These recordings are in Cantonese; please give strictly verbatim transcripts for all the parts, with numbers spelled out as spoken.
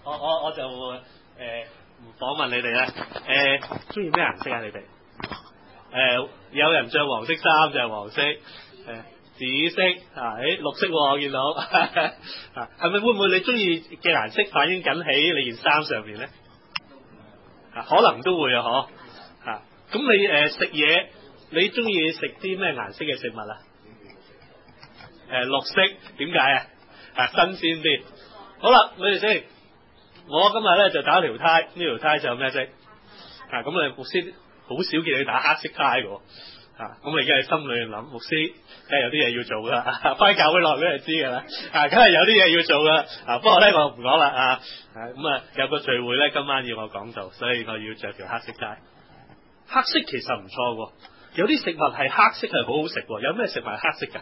我我我就誒唔訪問你哋啦。誒，中意咩顏色啊？你哋？誒、呃，有人着黃色衫就係黃色，誒、呃，紫色啊，誒，綠色喎、啊，我見到啊，係咪會唔會你中意嘅顏色反映緊喺你件衫上面咧？啊，可能都會啊，嗬，啊，咁你誒食嘢，你中意食啲咩顏色嘅食物啊？誒、呃，綠色，點解啊？啊，新鮮啲。好啦，你哋先。我今日咧就打條呔，呢條呔就咩色？啊，咁你牧師好少見你打黑色呔嘅，啊，咁你而家喺心裏面諗，牧師梗係有啲嘢要做噶，翻教會落你就知噶啦，啊，梗係有啲嘢要做噶，啊，不過咧我唔講啦，啊，咁啊有個聚會咧今晚要我講道，所以我要着條黑色呔。黑色其實唔錯喎，有啲食物係黑色係好好食喎，有咩食物係黑色噶？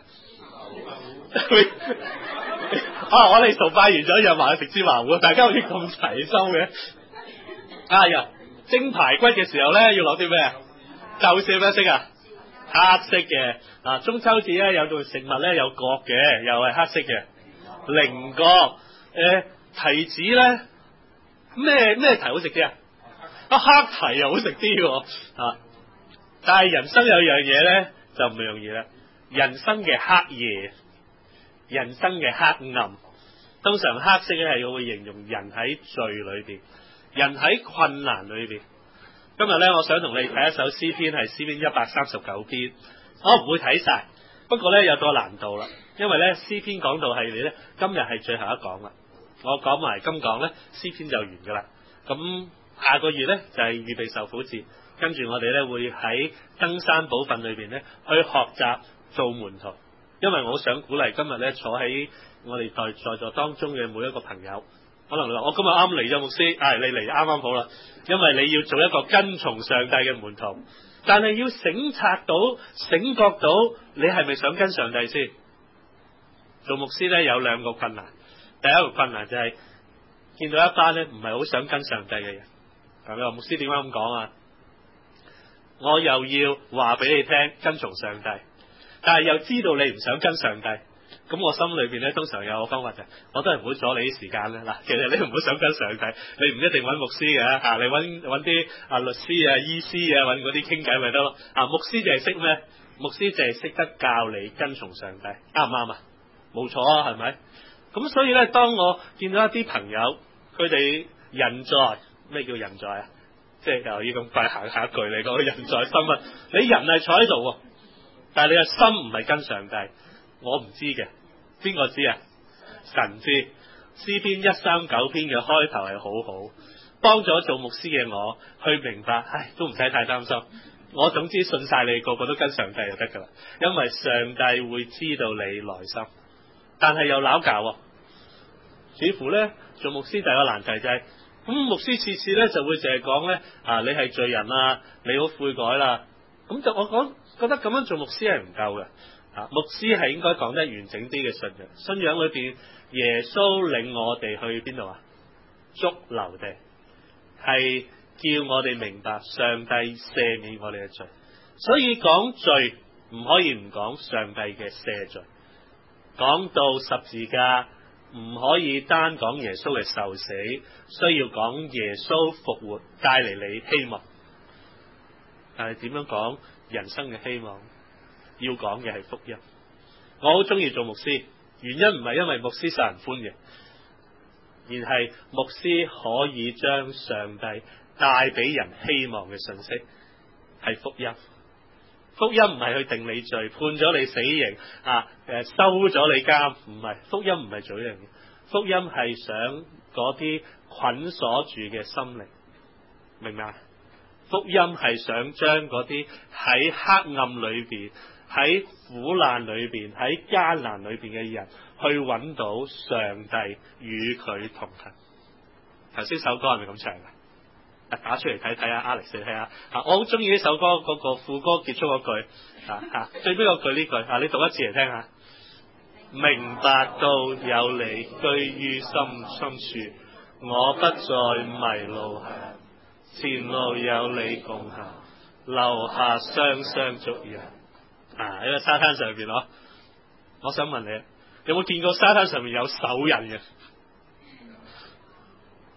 啊！我哋崇拜完咗約埋去食芝麻糊，大家好似咁齊心嘅。啊呀，蒸排骨嘅時候咧，要攞啲咩啊？就是咩色啊？黑色嘅。啊，中秋節咧有道食物咧有角嘅，又係黑色嘅。菱角。誒、呃，提子咧，咩咩提好食啲啊？啊，黑提又好食啲喎。啊，但係人生有樣嘢咧就唔容易啦，人生嘅黑夜。人生嘅黑暗，通常黑色咧係會形容人喺罪裏邊，人喺困難裏邊。今日咧，我想同你睇一首詩篇，係詩篇一百三十九篇。我唔會睇晒，不過咧有個難度啦，因為咧詩篇講道系列咧今日係最後一講啦。我講埋今講咧，詩篇就完噶啦。咁下個月咧就係預備受苦節，跟住我哋咧會喺登山寶訓裏邊咧去學習做門徒。因為我好想鼓勵今日咧坐喺我哋在在座當中嘅每一個朋友，可能你話我今日啱嚟咗牧師，唉、哎，你嚟啱啱好啦，因為你要做一個跟從上帝嘅門徒，但係要省察到、醒覺到你係咪想跟上帝先。做牧師咧有兩個困難，第一個困難就係、是、見到一班咧唔係好想跟上帝嘅人，咁你話牧師點解咁講啊？我又要話俾你聽跟從上帝。但係又知道你唔想跟上帝，咁我心裏邊咧通常有個方法就係，我都係唔會阻你啲時間啦。嗱，其實你唔好想跟上帝，你唔一定揾牧師嘅吓，你揾揾啲啊律師啊、醫師啊，揾嗰啲傾偈咪得咯。啊，牧師就係識咩？牧師就係識得教你跟從上帝，啱唔啱啊？冇錯啊，係咪？咁所以咧，當我見到一啲朋友，佢哋人在，咩叫人在啊？即係又要咁快行下一句嚟講，人在心啊！你人係坐喺度。但係你嘅心唔係跟上帝，我唔知嘅，邊個知啊？神知。詩篇一三九篇嘅開頭係好好，幫咗做牧師嘅我去明白，唉，都唔使太擔心。我總之信晒你，個個都跟上帝就得噶啦，因為上帝會知道你內心。但係又拗教，似乎咧做牧師第一個難題就係、是，咁牧師次次咧就會淨係講咧，啊，你係罪人啊，你好悔改啦，咁就我講。覺得咁樣做牧師係唔夠嘅，啊，牧師係應該講得完整啲嘅信仰。信仰裏邊，耶穌領我哋去邊度啊？髑髏地，係叫我哋明白上帝赦免我哋嘅罪。所以講罪唔可以唔講上帝嘅赦罪。講到十字架唔可以單講耶穌嘅受死，需要講耶穌復活帶嚟你希望。但係點樣講？人生嘅希望要講嘅係福音。我好中意做牧師，原因唔係因為牧師受人歡迎，而係牧師可以將上帝帶俾人希望嘅信息係福音。福音唔係去定你罪，判咗你死刑啊，誒收咗你監，唔係。福音唔係做呢樣嘢，福音係想嗰啲捆鎖住嘅心靈，明唔明啊？福音係想將嗰啲喺黑暗裏邊、喺苦難裏邊、喺艱難裏邊嘅人，去揾到上帝與佢同行。頭先首歌係咪咁唱噶？打出嚟睇睇啊 ，Alex 睇下。啊，我好中意呢首歌嗰、那個副歌結束嗰句啊啊，最尾嗰句呢句啊，你讀一次嚟聽下。明白到有你居於心深處，我不再迷路。前路有你共行，留下雙雙足印。啊，喺個沙灘上邊咯，我想問你，有冇見過沙灘上面有手印嘅？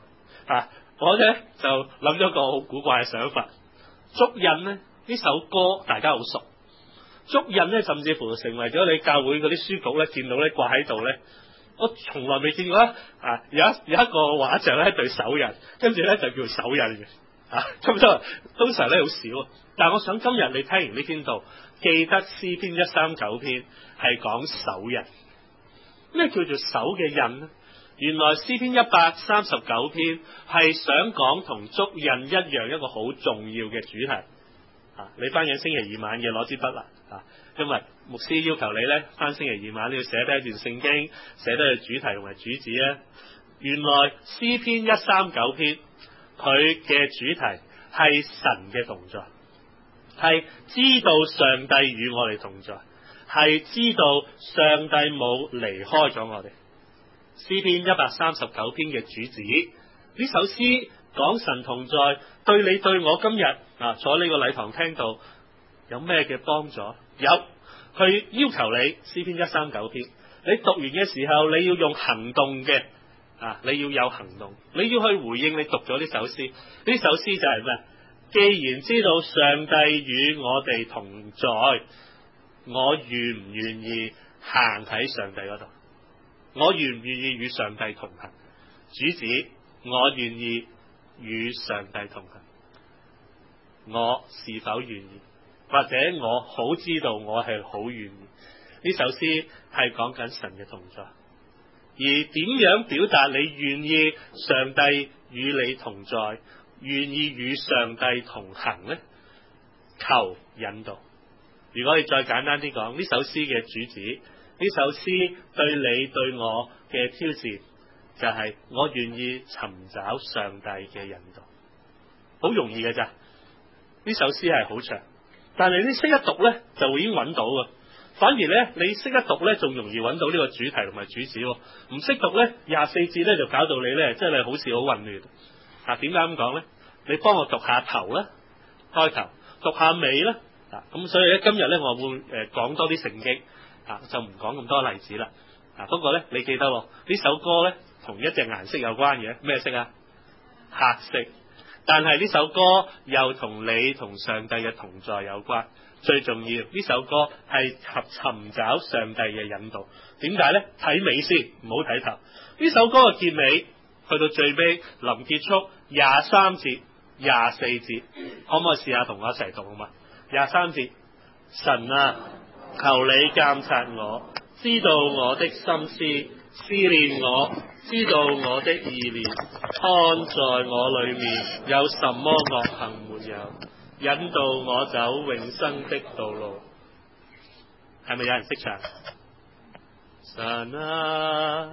啊，我咧就諗咗個好古怪嘅想法。足印咧呢首歌大家好熟，足印咧甚至乎成為咗你教會嗰啲書局咧見到咧掛喺度咧。我從來未見過啊！有一有一個畫像咧，一對手印，跟住咧就叫手印嘅啊。咁就通常咧好少，但係我想今日你聽完呢篇道，記得詩篇一三九篇係講手印。咩叫做手嘅印呢？原來詩篇一百三十九篇係想講同足印一樣一個好重要嘅主題啊！你翻緊星期二晚嘅攞支筆啦啊！因為牧師要求你咧翻星期二晚你要寫低一段聖經，寫低個主題同埋主旨咧。原來詩篇一三九篇佢嘅主題係神嘅同在，係知道上帝與我哋同在，係知道上帝冇離開咗我哋。詩篇一百三十九篇嘅主旨，呢首詩講神同在，對你對我今日啊坐呢個禮堂聽到有咩嘅幫助？有，佢要求你詩篇一三九篇，你讀完嘅時候你要用行動嘅啊，你要有行動，你要去回應你讀咗呢首詩。呢首詩就係咩？既然知道上帝與我哋同在，我願唔願意行喺上帝嗰度？我願唔願意與上帝同行？主旨，我願意與上帝同行。我是否願意？或者我好知道我係好願意。呢首詩係講緊神嘅同在，而點樣表達你願意上帝與你同在，願意與上帝同行呢？求引導。如果你再簡單啲講，呢首詩嘅主旨，呢首詩對你對我嘅挑戰就係、是、我願意尋找上帝嘅引導。好容易嘅咋？呢首詩係好長，但係你識一讀咧就已經揾到㗎。反而咧你識一讀咧仲容易揾到呢個主題同埋主旨。唔識讀咧廿四節咧就搞到你咧真係好似好混亂。啊，點解咁講咧？你幫我讀下頭啦，開頭讀下尾啦。啊，咁所以咧今日咧我會誒講多啲聖經。啊，就唔講咁多例子啦。啊，不過咧，你記得呢首歌咧，同一隻顏色有關嘅，咩色啊？黑色。但係呢首歌又同你同上帝嘅同在有關。最重要，呢首歌係合尋找上帝嘅引導。點解咧？睇尾先，唔好睇頭。呢首歌嘅結尾去到最尾臨結束廿三節、廿四節，可唔可以試下同我一齊讀好嘛？廿三節，神啊，求你監察我，知道我的心思，試煉我，知道我的意念，看在我裏面有什麼惡行沒有，引導我走永生的道路。係咪有人識唱？神啊，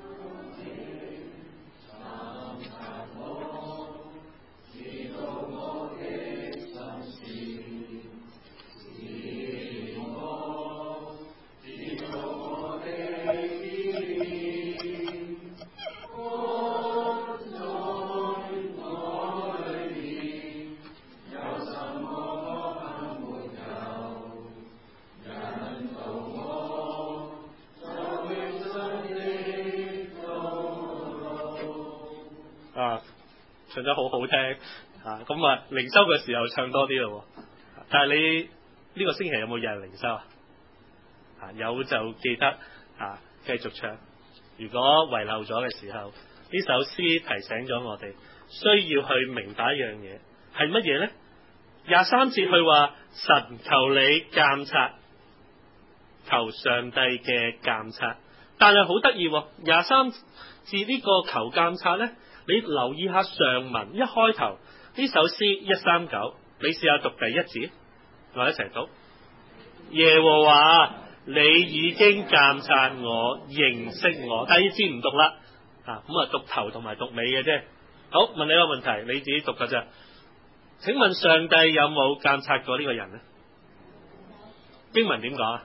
唱得好好聽啊！咁啊，靈修嘅時候唱多啲咯。但係你呢、這個星期有冇日日靈修啊？啊，有就記得啊，繼續唱。如果遺漏咗嘅時候，呢首詩提醒咗我哋需要去明白一樣嘢，係乜嘢呢？廿三節佢話神求你監察，求上帝嘅監察，但係好得意。廿三節呢個求監察呢？你留意下上文一開頭呢首詩一三九，你試下讀第一節，我一齊讀。耶和華，你已經監察我，認識我。第二節唔讀啦，啊咁啊讀頭同埋讀尾嘅啫。好，問你個問題，你自己讀噶咋？請問上帝有冇監察過呢個人呢？經文點講啊？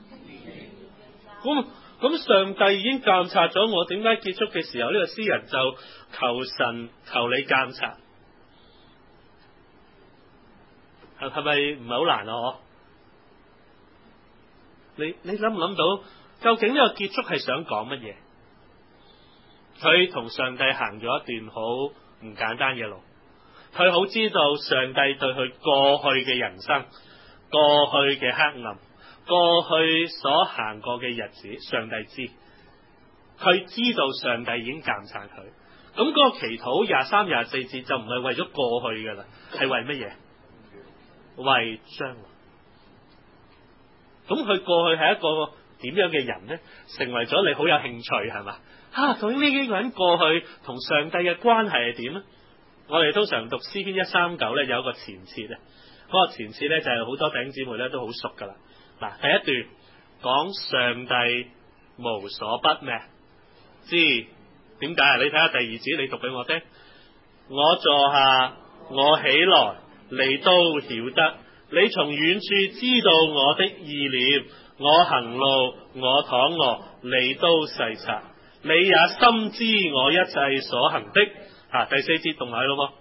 咁咁上帝已經監察咗我，點解結束嘅時候呢、這個詩人就求神求你監察？係係咪唔係好難啊？你你諗唔諗到究竟呢個結束係想講乜嘢？佢同上帝行咗一段好唔簡單嘅路。佢好知道上帝對佢過去嘅人生、過去嘅黑暗、過去所行過嘅日子，上帝知。佢知道上帝已經監察佢。咁嗰個祈禱廿三、廿四節就唔係為咗過去噶啦，係為乜嘢？為將來。咁佢過去係一個點樣嘅人呢？成為咗你好有興趣係嘛？啊，究竟呢幾個人過去同上帝嘅關係係點呢？我哋通常讀詩篇一三九咧，有一個前設咧，嗰、那個前設咧就係好多弟兄姊妹咧都好熟噶啦。嗱，第一段講上帝無所不咩？知點解啊？你睇下第二節，你讀俾我聽。我坐下，我起來，你都曉得。你從遠處知道我的意念，我行路，我躺臥，你都細察。你也深知我一切所行的。啊，第四節讀埋咯噃。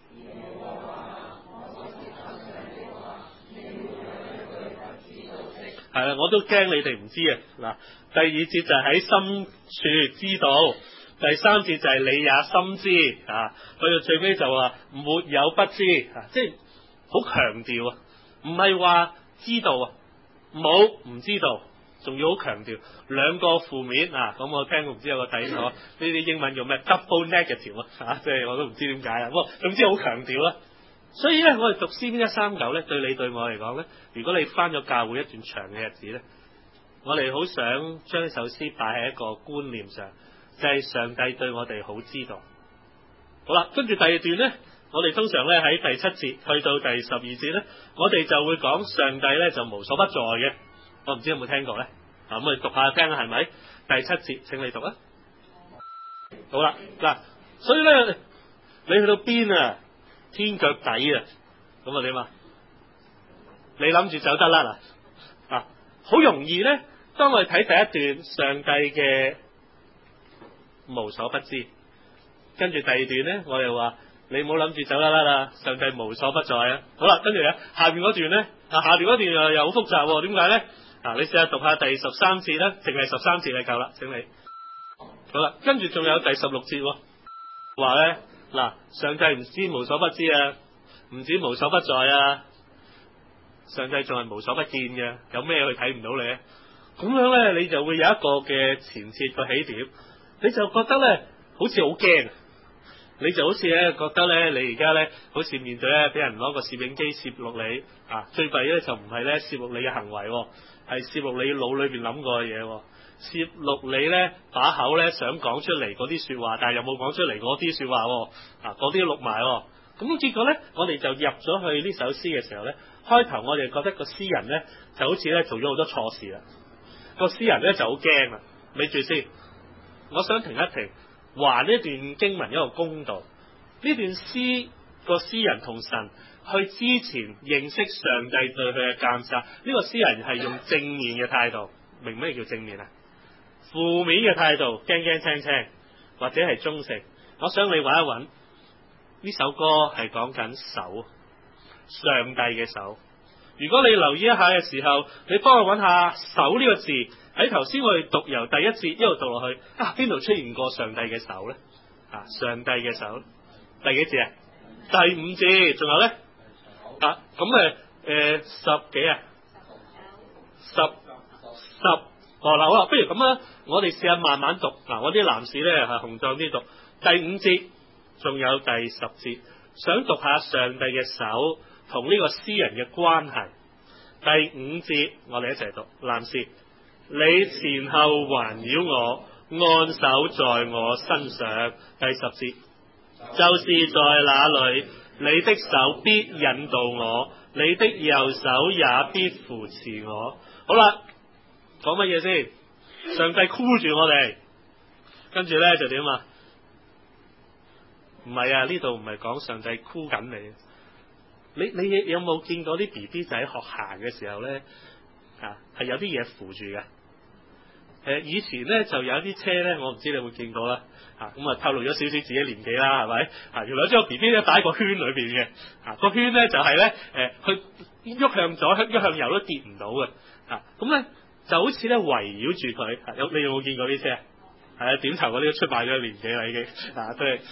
係啦，我都驚你哋唔知啊。嗱，第二節就喺深處知道，第三節就係你也深知啊。去到最尾就話沒有不知啊，即係好強調啊，唔係話知道啊，冇唔知道。仲要好強調兩個負面啊！咁我聽過唔知有個睇咗呢啲英文叫咩 double negative 啊，即係我都唔知點解啊。不過總之好強調啦。所以咧，我哋讀詩篇一三九咧，對你對我嚟講咧，如果你返咗教會一段長嘅日子咧，我哋好想將呢首詩擺喺一個觀念上，就係、是、上帝對我哋好知道。好啦，跟住第二段咧，我哋通常咧喺第七節去到第十二節咧，我哋就會講上帝咧就無所不在嘅。我唔知有冇聽過咧，咁我哋讀下聽下係咪？第七節，請你讀啊。好啦，嗱，所以咧，你去到邊啊？天腳底啊，咁啊點啊？你諗住走得甩啦？啊，好容易咧。當我哋睇第一段上帝嘅無所不知，跟住第二段咧，我哋話你唔好諗住走得甩啦，上帝無所不在啊。好啦，跟住咧下邊嗰段咧，啊下邊嗰段又又好複雜，點解咧？嗱，你試下讀下第十三節啦，淨係十三節就夠啦，請你。好啦，跟住仲有第十六節，話咧嗱，上帝唔知無所不知啊，唔止無所不在啊，上帝仲係無所不見嘅，有咩佢睇唔到你咧？咁樣咧，你就會有一個嘅前設個起點，你就覺得咧好似好驚，你就好似咧覺得咧，你而家咧好似面對咧俾人攞個攝影機攝錄你啊，最弊咧就唔係咧攝錄你嘅行為。係攝錄你腦裏邊諗過嘅嘢，攝錄你咧把口咧想講出嚟嗰啲說話，但係又冇講出嚟嗰啲說話，啊嗰啲錄埋，咁結果咧我哋就入咗去呢首詩嘅時候咧，開頭我哋覺得個詩人咧就好似咧做咗好多錯事啦，個詩人咧就好驚啦。咪住先，我想停一停，還呢段經文一個公道。呢段詩個詩人同神去之前認識上帝對佢嘅監察，呢、這個詩人係用正面嘅態度，明咩叫正面啊？負面嘅態度，驚驚青青，或者係中性。我想你揾一揾呢首歌係講緊手，上帝嘅手。如果你留意一下嘅時候，你幫我揾下手呢個字，喺頭先我哋讀由第一節一路讀落去，啊邊度出現過上帝嘅手咧？啊，上帝嘅手，第幾節啊？第五節，仲有咧？啊，咁誒誒十幾啊？十十哦嗱，好啦，不如咁啦，我哋試下慢慢讀。嗱、啊，我啲男士咧係雄壯啲讀第五節，仲有第十節，想讀下上帝嘅手同呢個詩人嘅關係。第五節我哋一齊讀，男士，你前後環繞我，按手在我身上。第十節，就是在那裏，你的手必引導我，你的右手也必扶持我。好啦，講乜嘢先？上帝箍住我哋，跟住咧就點啊？唔係啊，呢度唔係講上帝箍緊你。你你有冇見過啲 B B 仔學行嘅時候咧？啊，係有啲嘢扶住嘅。誒，以前咧就有啲車咧，我唔知你有冇見過啦。啊，咁啊透露咗少少自己年紀啦，係咪？啊，原來將個 B B 咧擺喺個圈裏邊嘅。啊，個圈咧就係、是、咧，誒、呃，佢喐向左，喐向右都跌唔到嘅。啊，咁咧就好似咧圍繞住佢。有、啊、你有冇見過啲車？係啊，點頭嗰啲都出賣咗年紀啦已經。啊，都係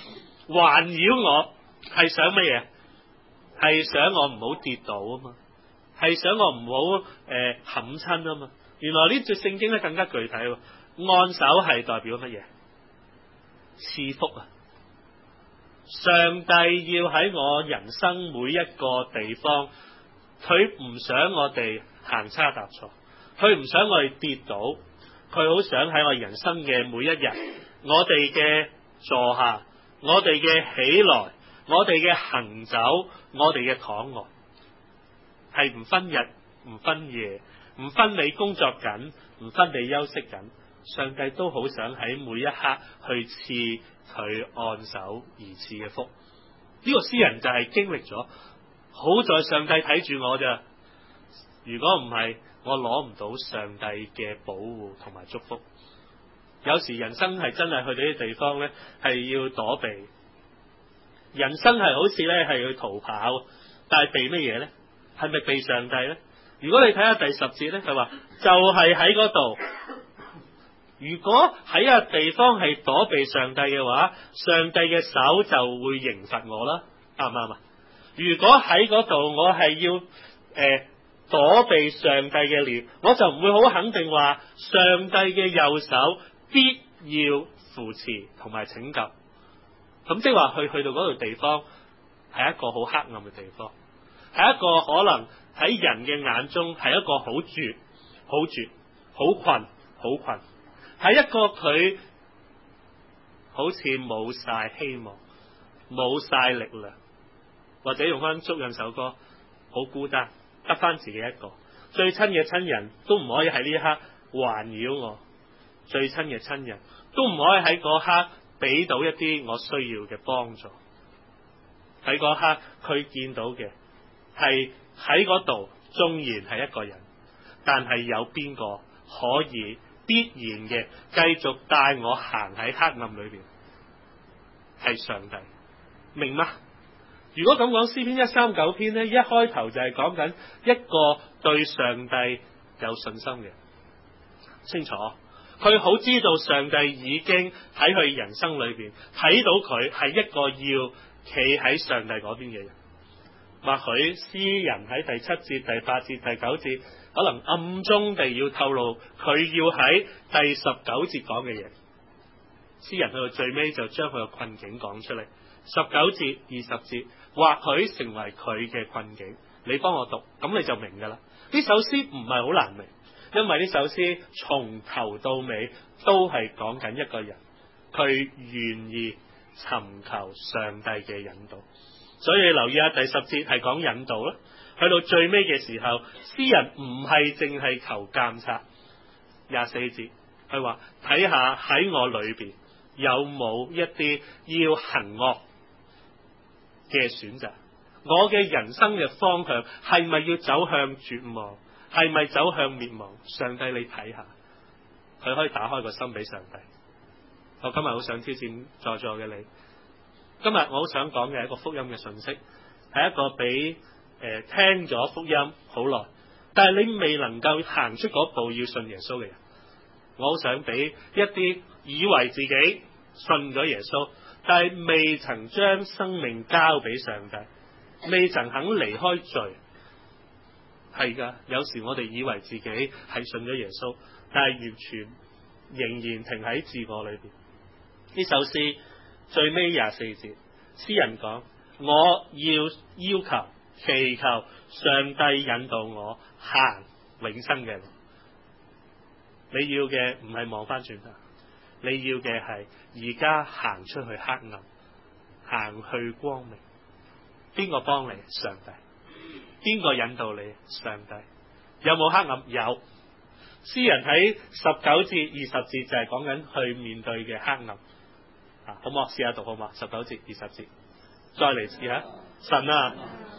環繞我係想乜嘢？係想我唔好跌倒啊嘛，係想我唔好誒冚親啊嘛。原來呢句聖經咧更加具體喎，按手係代表乜嘢？賜福啊！上帝要喺我人生每一個地方，佢唔想我哋行差踏錯，佢唔想我哋跌倒，佢好想喺我人生嘅每一日，我哋嘅坐下，我哋嘅起來，我哋嘅行走，我哋嘅躺臥，係唔分日唔分夜，唔分你工作緊，唔分你休息緊，上帝都好想喺每一刻去賜佢按手而賜嘅福。呢、這個詩人就係經歷咗，好在上帝睇住我咋，如果唔係，我攞唔到上帝嘅保護同埋祝福。有時人生係真係去到啲地方呢，係要躲避。人生係好似呢係去逃跑，但係避乜嘢呢？係咪避上帝呢？如果你睇下第十節呢，佢話就係喺嗰度。如果喺個地方係躲避上帝嘅話，上帝嘅手就會刑罰我啦，啱唔啱啊？如果喺嗰度我係要誒、呃、躲避上帝嘅臉，我就唔會好肯定話上帝嘅右手必要扶持同埋拯救。咁即係話去去到嗰度地方係一個好黑暗嘅地方，係一個可能喺人嘅眼中係一個好絕、好絕、好困、好困。係一個佢好似冇晒希望、冇晒力量，或者用翻足印首歌，好孤單，得翻自己一個。最親嘅親人都唔可以喺呢一刻環繞我，最親嘅親人都唔可以喺嗰刻俾到一啲我需要嘅幫助。喺嗰刻佢見到嘅係喺嗰度，縱然係一個人，但係有邊個可以必然嘅繼續帶我行喺黑暗裏邊？係上帝，明嗎？如果咁講，詩篇一三九篇呢，一開頭就係講緊一個對上帝有信心嘅，清楚，佢好知道上帝已經喺佢人生裏邊睇到佢係一個要企喺上帝嗰邊嘅人。或許詩人喺第七節、第八節、第九節，可能暗中地要透露佢要喺第十九節講嘅嘢。詩人去到最尾就將佢嘅困境講出嚟。十九節、二十節，或許成為佢嘅困境。你幫我讀，咁你就明噶啦。呢首詩唔係好難明，因為呢首詩從頭到尾都係講緊一個人，佢願意尋求上帝嘅引導。所以留意下第十節係講引導啦，去到最尾嘅時候，詩人唔係淨係求監察。廿四節佢話睇下喺我裏邊有冇一啲要行惡嘅選擇，我嘅人生嘅方向係咪要走向絕望，係咪走向滅亡？上帝你睇下，佢可以打開個心俾上帝。我今日好想挑戰在座嘅你。今日我好想講嘅係一個福音嘅信息，係一個俾誒、呃、聽咗福音好耐，但係你未能夠行出嗰步要信耶穌嘅人，我好想俾一啲以為自己信咗耶穌，但係未曾將生命交俾上帝，未曾肯離開罪。係噶，有時我哋以為自己係信咗耶穌，但係完全仍然停喺自我裏邊。呢首詩最尾廿四節，詩人講：我要要求祈求上帝引導我行永生嘅路。你要嘅唔係望翻轉頭，你要嘅係而家行出去黑暗，行去光明。邊個幫你？上帝。邊個引導你？上帝。有冇黑暗？有。詩人喺十九至二十節就係講緊去面對嘅黑暗。好唔好？試下讀好嘛？十九節、二十節，再嚟試下。神啊，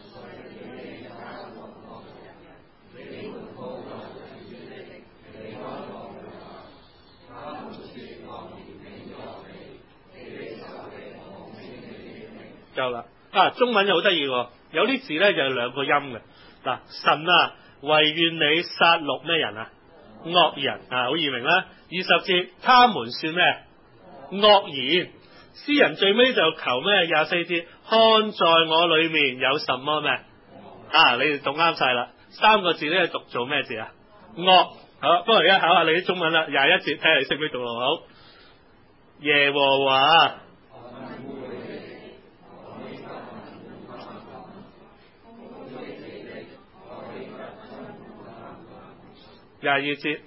夠啦！啊，中文又好得意喎，有啲字咧就係兩個音嘅。嗱，神啊，惟願你殺戮咩人啊？惡人啊，好易明啦。二十節，他們算咩？惡言。 詩人最尾就求咩？廿四節，看在我裏面有什麼咩？啊，你哋讀啱晒啦，三個字咧讀做咩字啊？惡。好，不過而家考下你啲中文啦，廿一節睇下你識唔識讀好。耶和華。廿二節。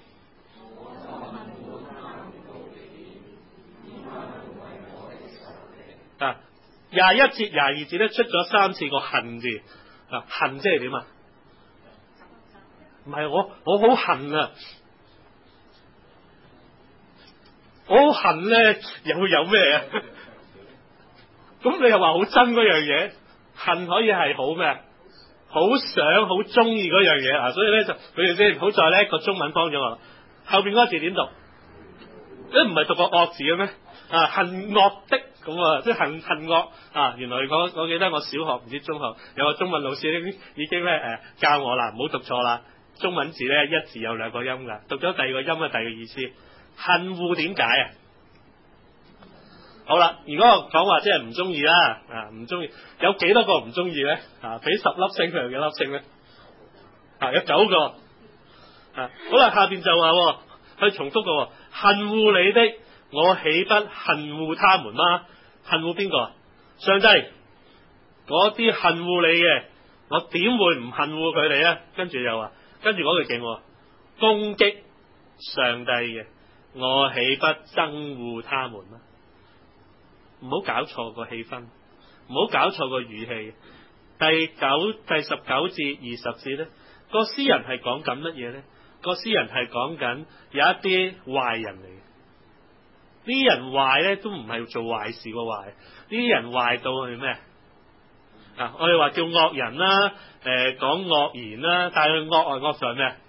啊，廿一節、廿二節咧出咗三次個恨字。啊，恨即係點啊？唔係我，我好恨啊！我好恨咧，又有咩啊？咁你又話好憎嗰樣嘢，恨可以係好咩？好想、好中意嗰樣嘢啊！所以咧就，佢哋先好在咧個中文幫咗我。後邊嗰個字點讀？誒，唔係讀個惡字嘅咩？啊，恨惡的咁啊，即係恨恨惡啊！原來我我記得我小學唔知中學有個中文老師已經已經咧誒教我啦，唔好讀錯啦。中文字咧一字有兩個音噶，讀咗第二個音啊，第二個意思。恨惡點解啊？好啦，如果我講話即係唔中意啦，啊唔中意，有幾多個唔中意咧？啊，俾十粒星佢有幾粒星咧？啊，有九個。啊，好啦，下邊就話去重複個恨惡你的，我豈不恨惡他們嗎？恨惡邊個？上帝。嗰啲恨惡你嘅，我點會唔恨惡佢哋咧？跟住又話，跟住嗰句勁，攻擊上帝嘅，我豈不憎惡他們嗎？唔好搞錯個氣氛，唔好搞錯個語氣。第九、第十九至二十節咧，個詩人係講緊乜嘢咧？個詩人係講緊有一啲壞人嚟嘅，呢啲人壞咧都唔係做壞事個壞，呢啲人壞到係咩啊？我哋話叫惡人啦，誒、呃、講惡言啦，但係佢惡係惡在咩？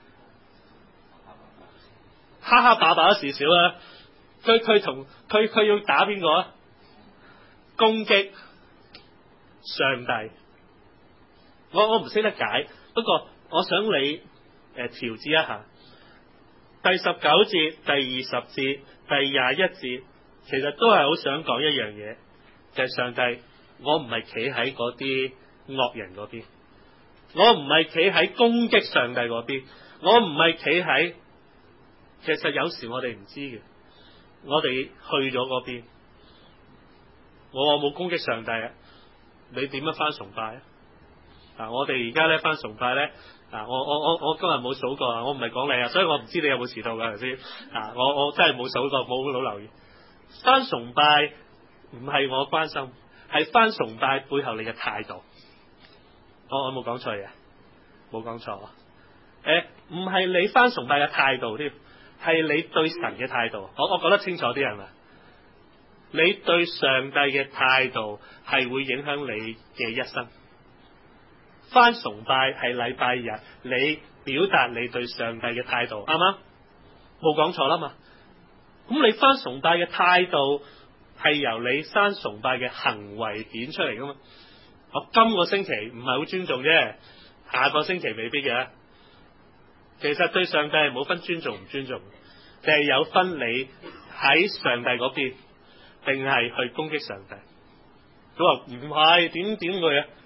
哈哈把把事少啦，佢佢同佢佢要打邊個啊？攻擊上帝。我我唔識得解，不過我想你誒調節一下。第十九節、第二十節、第廿一節，其實都係好想講一樣嘢，就係、是、上帝，我唔係企喺嗰啲惡人嗰邊，我唔係企喺攻擊上帝嗰邊，我唔係企喺，其實有時我哋唔知嘅，我哋去咗嗰邊，我冇攻擊上帝啊，你點樣返崇拜啊？啊！我哋而家咧返崇拜咧，啊！我我我我今日冇數過啊！我唔係講你啊，所以我唔知你有冇遲到㗎頭先啊！我我真係冇數過，冇好留意。返崇拜唔係我關心，係返崇拜背後你嘅態度。我我冇講錯嘢，冇講錯。誒，唔係你返崇拜嘅態度添，係你對神嘅態度。我我講得清楚啲係咪？你對上帝嘅態度係會影響你嘅一生。返崇拜係禮拜日，你表達你對上帝嘅態度，啱啱？冇講錯啦嘛。咁你返崇拜嘅態度係由你返崇拜嘅行為顯出嚟噶嘛？我今個星期唔係好尊重啫，下個星期未必嘅。其實對上帝係冇分尊重唔尊重，就係有分你喺上帝嗰邊，定係去攻擊上帝。佢話唔係，點點佢啊？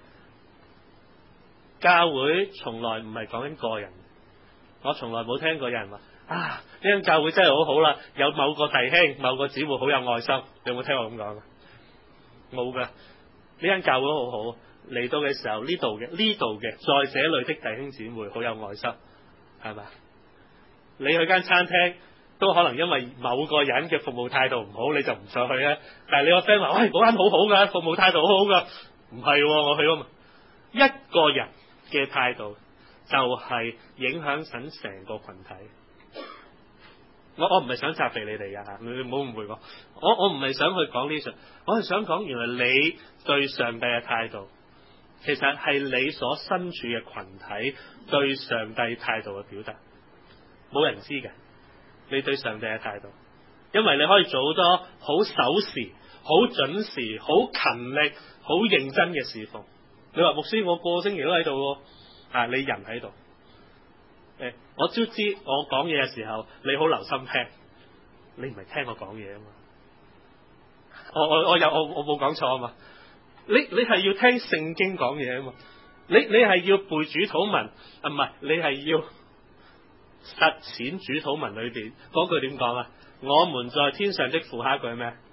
教會從來唔係講緊個人，我從來冇聽過有人話啊呢間教會真係好好啦，有某個弟兄、某個姊妹好有愛心，你有冇聽我咁講啊？冇噶，呢間教會好好，嚟到嘅時候呢度嘅呢度嘅在這裏的弟兄姊妹好有愛心，係咪？你去間餐廳都可能因為某個人嘅服務態度唔好，你就唔想去咧。但係你個 friend 話喂，嗰間好好噶，服務態度好好噶，唔係、哦、我去啊嘛，一個人嘅態度就係影響緊成個群體。我我唔係想責備你哋噶，你唔好誤會我。我我唔係想去講呢樣，我係想講原來你對上帝嘅態度，其實係你所身處嘅群體對上帝態度嘅表達。冇人知嘅，你對上帝嘅態度，因為你可以做好多好守時、好準時、好勤力、好認真嘅事奉。你話牧師，我個星期都喺度，啊，你人喺度，誒，我都知我講嘢嘅時候，你好留心聽，你唔係聽我講嘢啊嘛， 我我我有我我冇講錯啊嘛。你你係要聽聖經講嘢啊嘛。你你係要背主禱文啊，唔係你係要實踐主禱文裏邊嗰句點講啊？我們在天上的父，下一句係咩？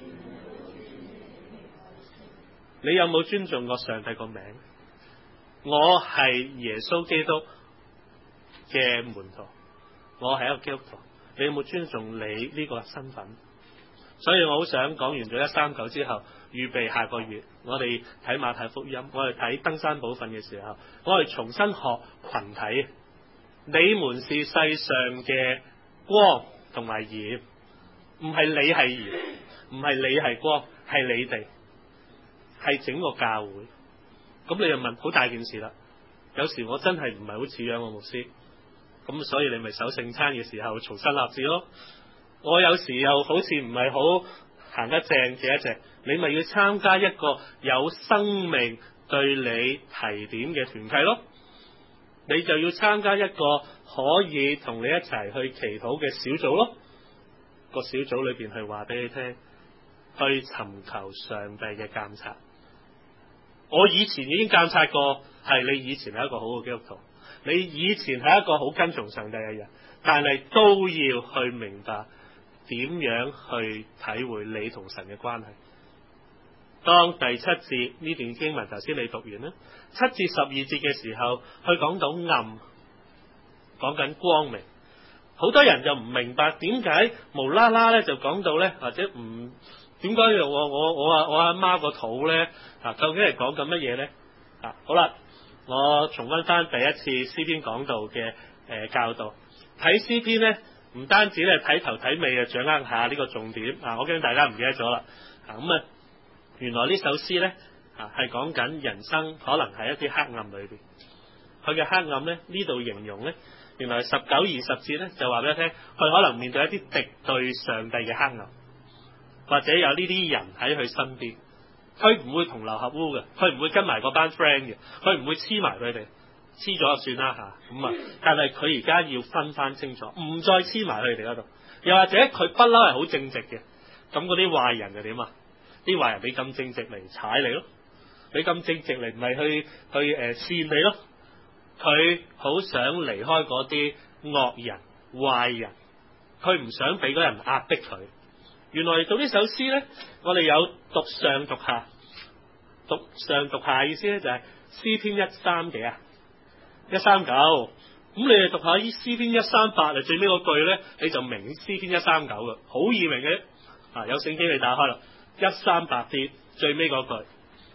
你有冇尊重過上帝個名？我係耶穌基督嘅門徒，我係一個基督徒。你有冇尊重你呢個身份？所以我好想講完咗一三九之後，預備下個月我哋睇馬太福音，我哋睇登山寶訓嘅時候，我哋重新學群體。你們是世上嘅光同埋鹽，唔係你係鹽，唔係你係光，係你哋，係整個教會。咁你又問好大件事啦。有時我真係唔係好似樣個牧師，咁所以你咪守聖餐嘅時候重新立志咯。我有時又好似唔係好行得正嘅一隻，你咪要參加一個有生命對你提點嘅團契咯。你就要參加一個可以同你一齊去祈禱嘅小組咯。個小組裏邊去話俾你聽，去尋求上帝嘅監察。我以前已經監察過，係你以前係一個好嘅基督徒，你以前係一個好跟從上帝嘅人，但係都要去明白點樣去體會你同神嘅關係。當第七節呢段經文頭先你讀完啦，七至十二節嘅時候，去講到暗，講緊光明。好多人就唔明白點解無啦啦咧就講到咧，或者唔點解我我我阿我阿媽個肚咧啊，究竟係講緊乜嘢咧？啊，好啦，我重溫翻第一次詩篇講道嘅誒、呃、教導，睇詩篇咧唔單止咧睇頭睇尾啊，掌握下呢個重點啊，我驚大家唔記得咗啦。啊咁啊，原來呢首詩咧啊係講緊人生可能係一啲黑暗裏邊，佢嘅黑暗咧呢度形容咧。原來十九二十節咧就話俾你聽，佢可能面對一啲敵對上帝嘅黑暗，或者有呢啲人喺佢身邊，佢唔會同流合污嘅，佢唔會跟埋嗰班 friend 嘅，佢唔會黐埋佢哋，黐咗就算啦吓咁啊！但係佢而家要分翻清楚，唔再黐埋佢哋嗰度，又或者佢不嬲係好正直嘅，咁嗰啲壞人就點啊？啲壞人你咁正直嚟踩你咯，你咁正直嚟唔係去去誒扇你咯？佢好想離開嗰啲惡人壞人，佢唔想俾嗰人壓迫佢。原來到呢首詩咧，我哋有讀上讀下，讀上讀下意思咧就係詩篇一三幾啊，一三九。咁你哋讀下呢詩篇一三八啊，最尾嗰句咧你就明詩篇一三九嘅，好易明嘅。啊，有聖經你打開啦，一三八篇最尾嗰句，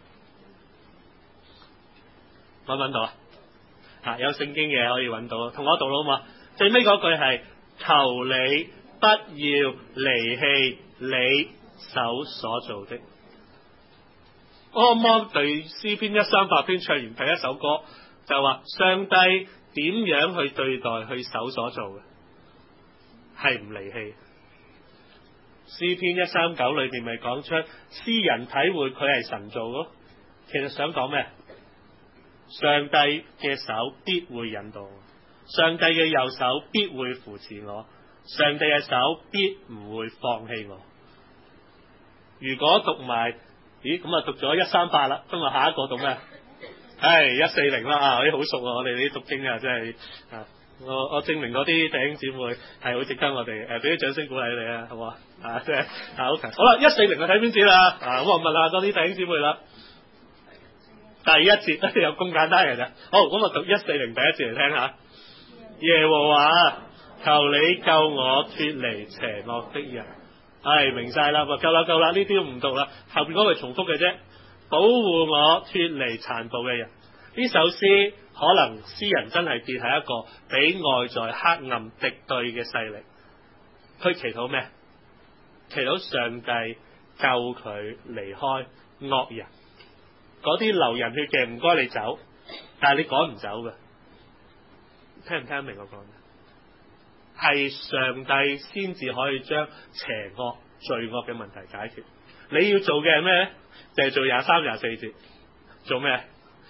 搵唔搵到啊？啊，有聖經嘅可以揾到，同我讀好嘛？最尾嗰句係求你不要離棄你手所做的。我啱啱對詩篇一三八篇唱完第一首歌，就話上帝點樣去對待佢手所做嘅，係唔離棄。詩篇一三九裏邊咪講出詩人體會佢係神做咯。其實想講咩？上帝嘅手必會引導我，上帝嘅右手必會扶持我，上帝嘅手必唔會放棄我。如果讀埋，咦咁啊讀咗一三八啦，今日下一個讀咩？唉，一四零啦啊，啲好熟啊！我哋啲讀經啊，真係啊，我我證明嗰啲弟兄姊妹係好值得我哋誒俾啲掌聲鼓勵你啊，好嘛？啊，即係啊 OK， 好啦，一四零啊睇邊節啦？啊，咁我問下多啲弟兄姊妹啦。第一節有咁簡單嘅啫。好，咁我讀一四零第一節嚟聽下。耶和華，求你救我脫離邪惡的人。係明晒啦，夠啦夠啦，呢啲唔讀啦。後邊嗰句重複嘅啫。保護我脫離殘暴嘅人。呢首詩可能詩人真係跌喺一個俾外在黑暗敵對嘅勢力。佢祈禱咩？祈禱上帝救佢離開惡人。嗰啲流人血嘅唔該你走，但係你趕唔走嘅，聽唔聽得明我講咩？係上帝先至可以將邪惡罪惡嘅問題解決。你要做嘅係咩咧？就係、是、做廿三廿四節，做咩？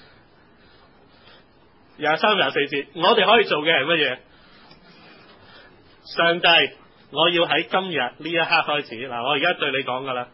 廿三廿四節，我哋可以做嘅係乜嘢？上帝，我要喺今日呢一刻開始，嗱，我而家對你講噶啦，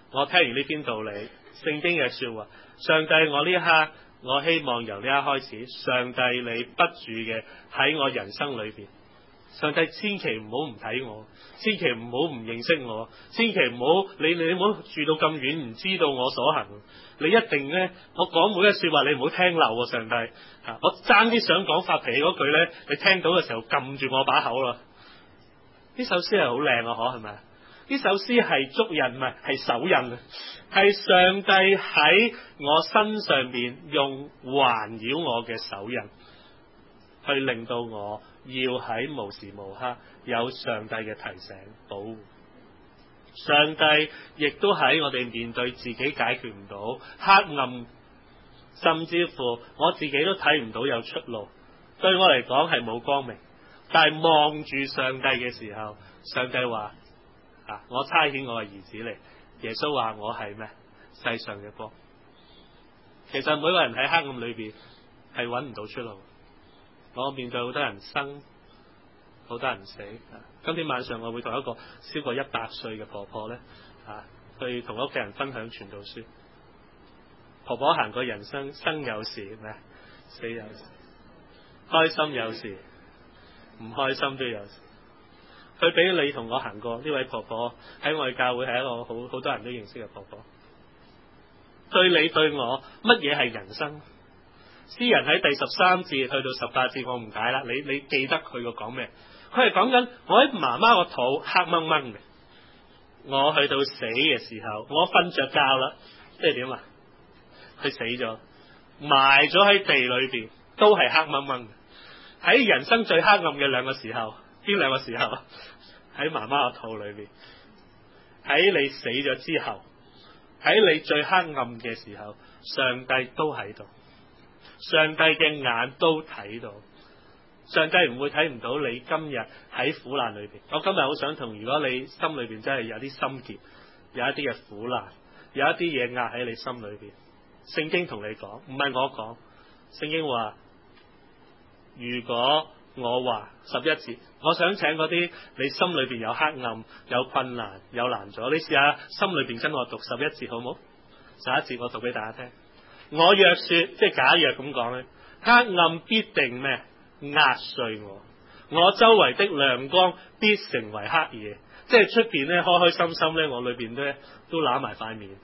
我聽完呢篇道理，聖經嘅說話，上帝，我呢一刻，我希望由呢一刻開始，上帝你不住嘅喺我人生裏邊，上帝千祈唔好唔睇我，千祈唔好唔認識我，千祈唔好你你唔好住到咁遠唔知道我所行，你一定呢，我講每一句說話你唔好聽漏啊，上帝，啊、我爭啲想講發脾氣嗰句呢，你聽到嘅時候撳住我把口啦。呢首詩係好靚啊，可係咪？呢首詩係足印，唔係係手印啊，係上帝喺我身上面用環繞我嘅手印，去令到我要喺無時無刻有上帝嘅提醒保護。上帝亦都喺我哋面對自己解決唔到黑暗，甚至乎我自己都睇唔到有出路，對我嚟講係冇光明。但係望住上帝嘅時候，上帝話啊，我差遣我嘅兒子嚟。耶穌話我係咩？世上嘅光。其實每個人喺黑暗裏邊係揾唔到出路。我面對好多人生，好多人死。今天晚上我會同一個超過一百歲嘅婆婆咧，啊，去同屋企人分享傳道書。婆婆行過人生，生有時咩？死有時，開心有時，唔開心都有時。佢俾你同我行過，呢位婆婆喺我哋教會係一個好好多人都認識嘅婆婆。對你對我，乜嘢係人生？詩人喺第十三節去到十八節，我唔解啦。你你記得佢個講咩？佢係講緊我喺媽媽個肚黑掹掹嘅，我去到死嘅時候，我瞓着覺啦，即係點啊？佢死咗，埋咗喺地裏邊，都係黑掹掹嘅。喺人生最黑暗嘅兩個時候，邊兩個時候？喺媽媽個肚裏邊，喺你死咗之後，喺你最黑暗嘅時候，上帝都喺度，上帝嘅眼都睇到，上帝唔會睇唔到你今日喺苦難裏邊。我今日好想同，如果你心裏邊真係有啲心結，有一啲嘅苦難，有一啲嘢壓喺你心裏邊，聖經同你講，唔係我講，聖經話，如果我話十一節，我想請嗰啲你心裏邊有黑暗、有困難、有難阻，你試下心裏邊跟我讀十一節好唔好？十一節我讀俾大家聽。我若說，即係假若咁講咧，黑暗必定咩？壓碎我，我周圍的亮光必成為黑夜。即係出邊咧開開心心咧，我裏邊咧都揦埋塊面。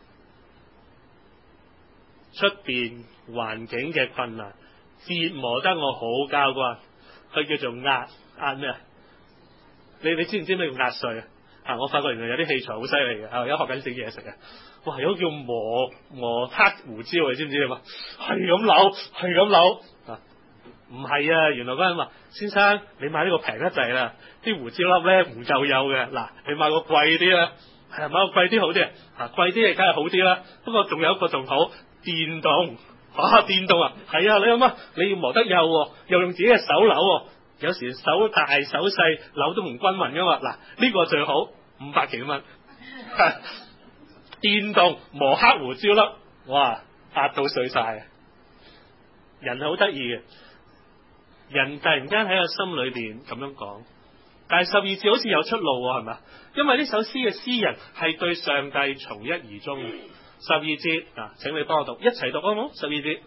出邊環境嘅困難折磨得我好交關。佢叫做壓壓咩啊？你你知唔知咩叫壓碎啊？啊！我發覺原來有啲器材好犀利嘅，啊！而家學緊整嘢食啊！哇！有個叫磨磨黑胡椒，你知唔知啊？嘛係咁扭，係咁扭啊！唔係啊！原來嗰人話：先生，你買呢個平得滯啦，啲胡椒粒咧唔夠幼嘅。嗱，你買個貴啲啦，係買個貴啲好啲啊！貴啲嘅梗係好啲啦。不過仲有一個仲好，電動。啊！電動啊，係啊！你諗下，你要磨得幼，又用自己嘅手扭，有時手大手細扭都唔均勻噶嘛。嗱，呢個最好，五百幾蚊。電動磨黑胡椒粒，哇，壓到碎晒。人好得意嘅，人突然間喺個心裏邊咁樣講，但係十二節好似有出路喎，係咪？因為呢首詩嘅詩人係對上帝從一而終。十二節嗱，請你幫我讀，一齊讀好唔好？十二節，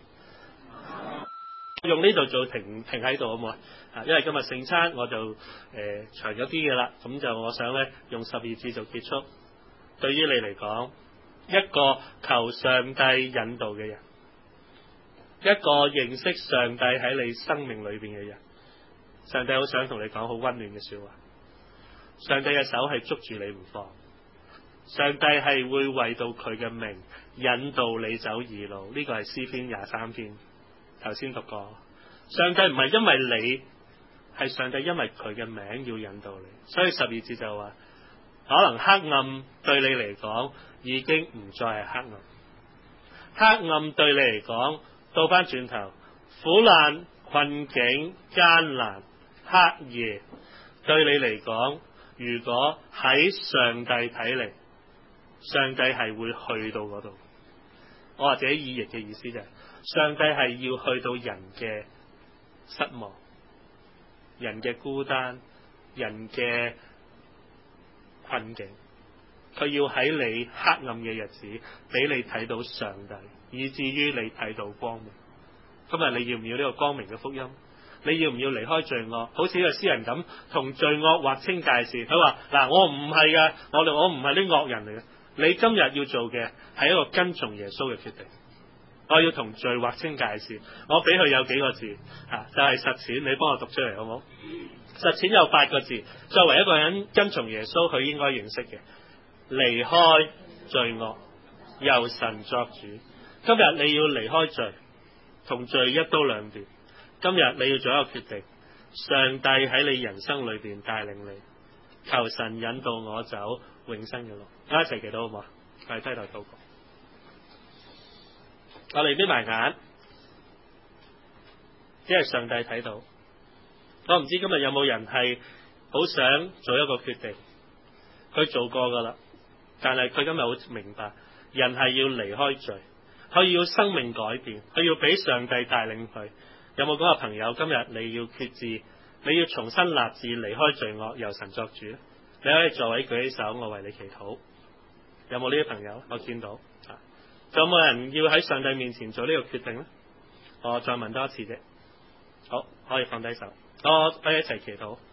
用呢度做停停喺度好唔好啊？因為今日聖餐我就誒、呃、長咗啲嘅啦，咁就我想咧用十二節就結束。對於你嚟講，一個求上帝引導嘅人，一個認識上帝喺你生命裏邊嘅人，上帝好想同你講好溫暖嘅說話。上帝嘅手係捉住你唔放。上帝係會為到佢嘅名引導你走義路，呢個係詩篇廿三篇頭先讀過。上帝唔係因為你，係上帝因為佢嘅名要引導你，所以十二節就話，可能黑暗對你嚟講已經唔再係黑暗，黑暗對你嚟講倒翻轉頭，苦難、困境、艱難、黑夜對你嚟講，如果喺上帝睇嚟，上帝係會去到嗰度，我或者意譯嘅意思就係、是，上帝係要去到人嘅失望、人嘅孤單、人嘅困境， 佢要喺你黑暗嘅日子俾你睇到上帝，以至於你睇到光明。今日你要唔要呢個光明嘅福音？你要唔要離開罪惡？好似呢個詩人咁，同罪惡劃清界線。佢話嗱，我唔係噶，我哋我唔係啲惡人嚟嘅。你今日要做嘅係一個跟從耶穌嘅決定。我要同罪劃清界線。我俾佢有幾個字啊，就係、是、實踐。你幫我讀出嚟好唔好？實踐有八個字，作為一個人跟從耶穌，佢應該認識嘅。離開罪惡，由神作主。今日你要離開罪，同罪一刀兩斷。今日你要做一個決定，上帝喺你人生裏邊帶領你，求神引導我走永生嘅路。我一齊祈禱好唔好？我哋低頭禱告。我哋閉埋眼，只係上帝睇到。我唔知今日有冇人係好想做一個決定，佢做過噶啦，但係佢今日好明白，人係要離開罪，佢要生命改變，佢要俾上帝帶領佢。有冇嗰個朋友？今日你要決志，你要重新立志離開罪惡，由神作主。你可以座位舉起手，我為你祈禱。有冇呢啲朋友？我見到啊，仲有冇人要喺上帝面前做呢個決定呢？我再問多一次啫。好，可以放低手。我我哋一齊祈禱。